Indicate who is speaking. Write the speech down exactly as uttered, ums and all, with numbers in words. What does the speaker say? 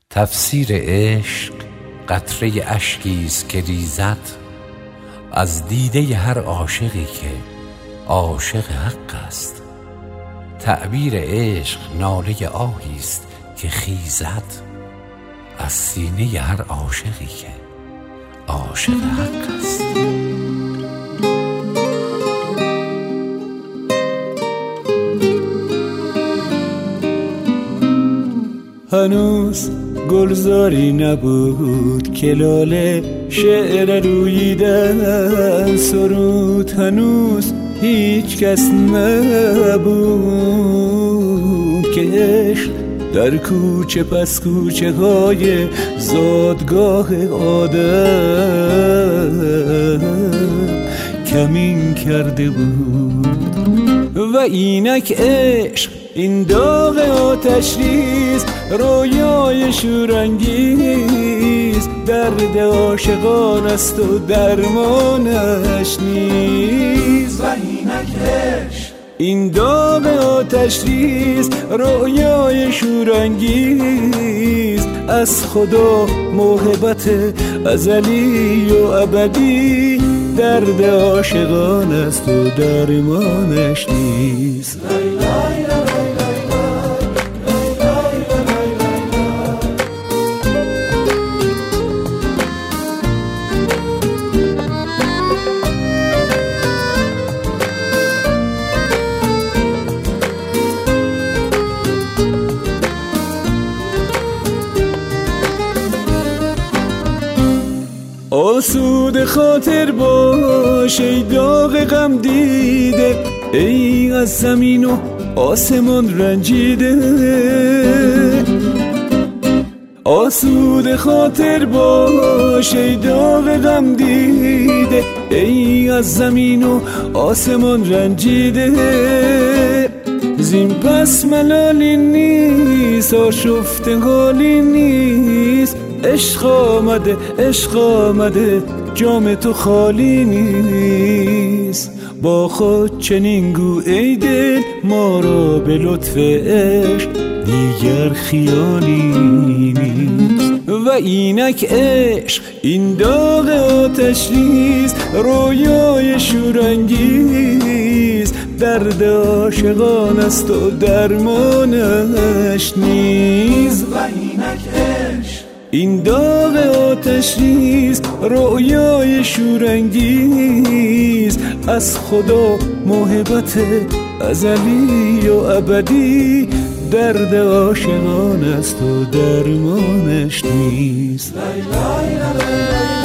Speaker 1: تفسیر عشق قطره اشکی است که ریزد از دیده هر عاشقی که عاشق حق است. تعبیر عشق ناله آهی است که خیزد از سینه هر عاشقی که عاشق حق است.
Speaker 2: هنوز گلزاری نبود که لاله شعر روییدن سرود، هنوز هیچ کس نبود که عشق در کوچه پس کوچه های زادگاه آدم کمین کرده بود. و اینک عشق این داغ آتشریز، رویای شورانگیز، درد عاشقان است و درمانش نیست.
Speaker 3: و اینک عشق
Speaker 2: این داغ آتشریز، رویای شورانگیز، از خدا محبت ازلی و ابدی، درد عاشقان است و درمانش نیست. آسود خاطر باش ای داغ غم دیده، ای از زمین و آسمان رنجیده. آسود خاطر باش ای داغ غم دیده، ای از زمین و آسمان رنجیده. زین پس ملالی نیست، آشفته حالی نیست، عشق آمده عشق آمده جام تو خالی نیست. با خود چنین گو ای دل ما را به لطف عشق دیگر خیالی نیست. و اینک عشق این داغ آتشریز، رویای شورانگیز، درد عاشقان است و درمانش نیست.
Speaker 3: و اینک عشق
Speaker 2: این داغ آتشریز، رویای شورانگیز، از خدا محبت ازلی و ابدی، درد عاشقان است و درمانش نیست.
Speaker 3: لای لای لای لای